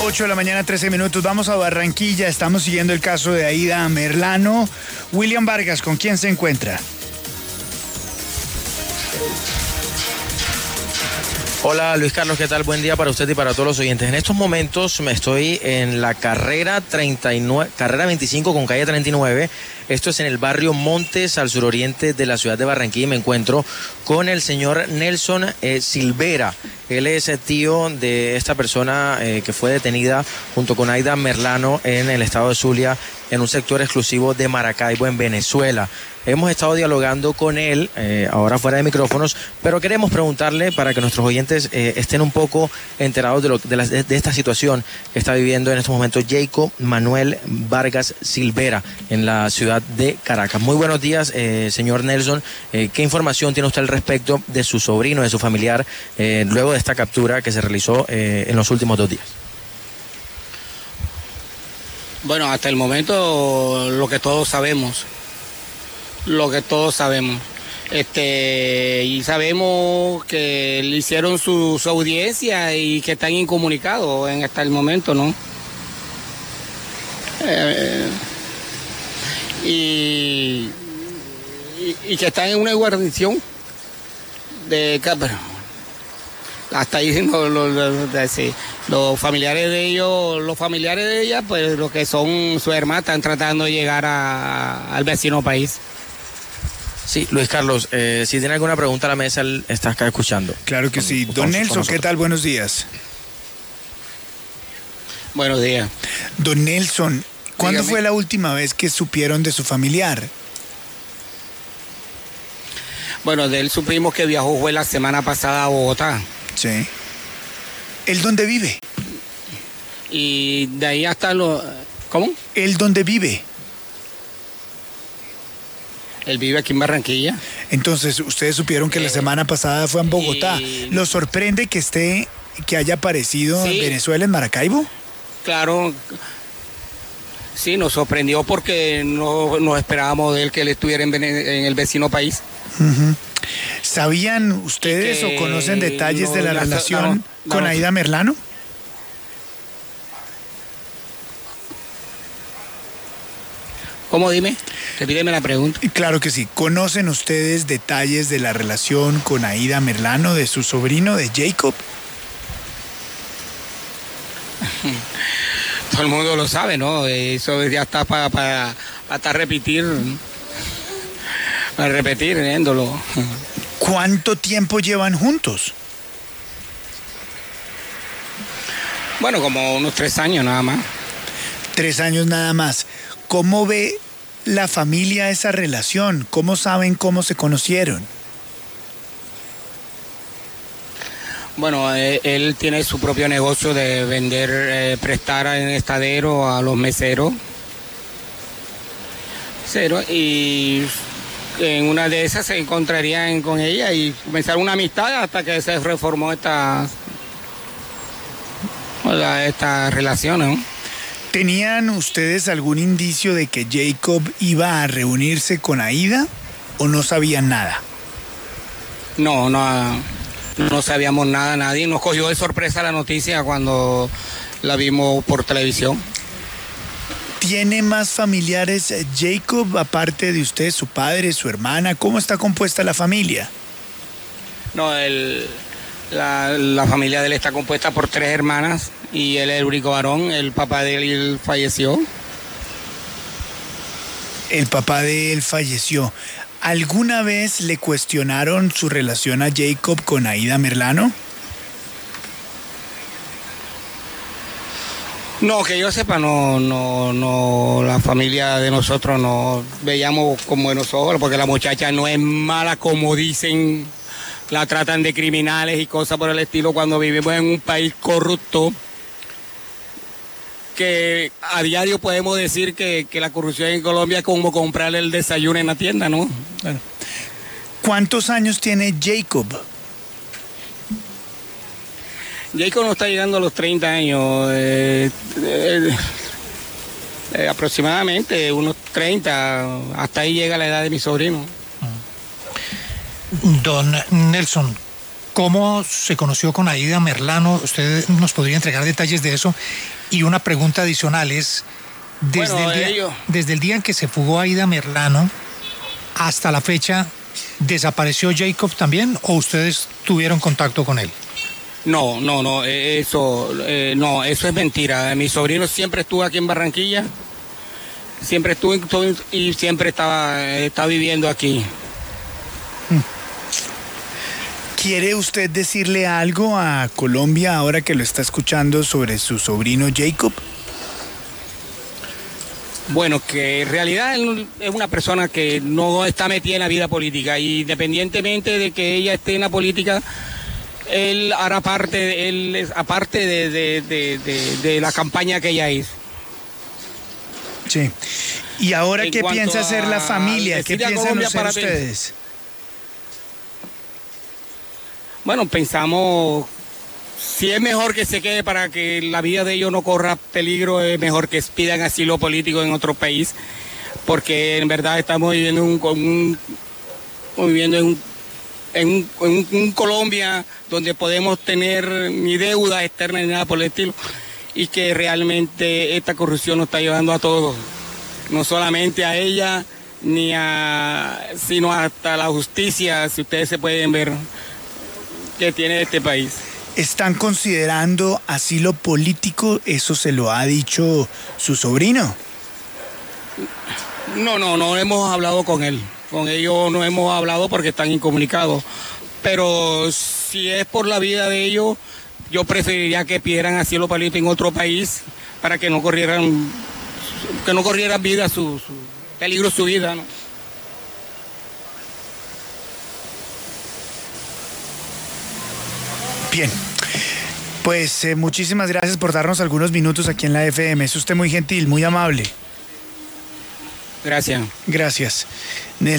8 de la mañana, 13 minutos. Vamos a Barranquilla. Estamos siguiendo el caso de Aida Merlano. William Vargas, ¿con quién se encuentra? Hola Luis Carlos, ¿qué tal? Buen día para usted y para todos los oyentes. En estos momentos me estoy en la carrera 25 con calle 39. Esto es en el barrio Montes, al suroriente de la ciudad de Barranquilla, y me encuentro con el señor Nelson Silvera. Él es tío de esta persona que fue detenida junto con Aida Merlano en el estado de Zulia, en un sector exclusivo de Maracaibo, en Venezuela. Hemos estado dialogando con él, ahora fuera de micrófonos, pero queremos preguntarle, para que nuestros oyentes estén un poco enterados de esta situación que está viviendo en estos momentos Jacob Manuel Vargas Silvera en la ciudad de Caracas. Muy buenos días, señor Nelson. ¿Qué información tiene usted al respecto de su sobrino, de su familiar, luego de esta captura que se realizó en los últimos 2 días? Bueno, hasta el momento lo que todos sabemos. Y sabemos que le hicieron su audiencia y que están incomunicados hasta el momento, ¿no? Y que están en una guarnición de cámara. Hasta ahí los familiares de ella, pues los que son su hermana, están tratando de llegar al vecino país. Sí, Luis Carlos, si tiene alguna pregunta a la mesa, él está acá escuchando. Claro que sí. Don Nelson, ¿qué tal? Buenos días. Buenos días. Don Nelson, ¿cuándo Dígame. fue la última vez que supieron de su familiar? Bueno, de él supimos que viajó fue la semana pasada a Bogotá. Sí. ¿Él dónde vive? Y de ahí hasta ¿Cómo? ¿Él dónde vive? Él vive aquí en Barranquilla. Entonces, ustedes supieron que la semana pasada fue en Bogotá. ¿Lo sorprende que haya aparecido en Venezuela, en Maracaibo? Claro, sí, nos sorprendió porque no esperábamos de él que él estuviera en el vecino país. Uh-huh. ¿Sabían ustedes o conocen detalles de la relación con Aida Merlano? ¿Cómo? Dime, repíteme la pregunta. Claro que sí. ¿Conocen ustedes detalles de la relación con Aida Merlano, de su sobrino, de Jacob? Todo el mundo lo sabe, ¿no? Eso ya está para repitiéndolo. ¿Cuánto tiempo llevan juntos? Bueno, como unos 3 años nada más. 3 años nada más. ¿Cómo ve la familia esa relación? ¿Cómo saben cómo se conocieron? Bueno, él tiene su propio negocio de vender, prestar en estadero a los meseros. Y en una de esas se encontrarían con ella y comenzaron una amistad hasta que se reformó esta relación, ¿no? ¿Tenían ustedes algún indicio de que Jacob iba a reunirse con Aida o no sabían nada? No sabíamos nada, nadie. Nos cogió de sorpresa la noticia cuando la vimos por televisión. ¿Tiene más familiares Jacob aparte de usted, su padre, su hermana? ¿Cómo está compuesta la familia? No, la familia de él está compuesta por 3 hermanas y él es el único varón. El papá de él falleció. El papá de él falleció. ¿Alguna vez le cuestionaron su relación a Jacob con Aida Merlano? No, que yo sepa, no, la familia de nosotros no veíamos con buenos ojos, porque la muchacha no es mala como dicen, la tratan de criminales y cosas por el estilo cuando vivimos en un país corrupto, que a diario podemos decir que la corrupción en Colombia es como comprarle el desayuno en la tienda, ¿no? Bueno. ¿Cuántos años tiene Jacob? Jacob no está llegando a los 30 años, aproximadamente unos 30, hasta ahí llega la edad de mi sobrino. Don Nelson, ¿Cómo se conoció con Aida Merlano? ¿Usted nos podría entregar detalles de eso? Y una pregunta adicional es, desde el día en que se fugó Aida Merlano hasta la fecha, ¿desapareció Jacob también o ustedes tuvieron contacto con él? No, eso es mentira. Mi sobrino siempre estuvo aquí en Barranquilla, siempre estuvo y siempre está viviendo aquí. ¿Quiere usted decirle algo a Colombia ahora que lo está escuchando sobre su sobrino Jacob? Bueno, que en realidad él es una persona que no está metida en la vida política, y independientemente de que ella esté en la política, él hará parte, él es aparte de la campaña que ella hizo. Sí. ¿Y ahora qué piensa hacer la familia? ¿Qué piensan hacer ustedes? Bueno, pensamos, si es mejor que se quede para que la vida de ellos no corra peligro, es mejor que pidan asilo político en otro país, porque en verdad estamos viviendo en un Colombia donde podemos tener ni deuda externa ni nada por el estilo, y que realmente esta corrupción nos está llevando a todos, no solamente a ella, sino hasta la justicia, si ustedes se pueden ver, que tiene este país. ¿Están considerando asilo político? ¿Eso se lo ha dicho su sobrino? No hemos hablado con él. Con ellos no hemos hablado porque están incomunicados. Pero si es por la vida de ellos, yo preferiría que pidieran asilo político en otro país para que no corrieran vida, peligro su vida, ¿no? Bien, pues muchísimas gracias por darnos algunos minutos aquí en la FM. Es usted muy gentil, muy amable. Gracias. Gracias.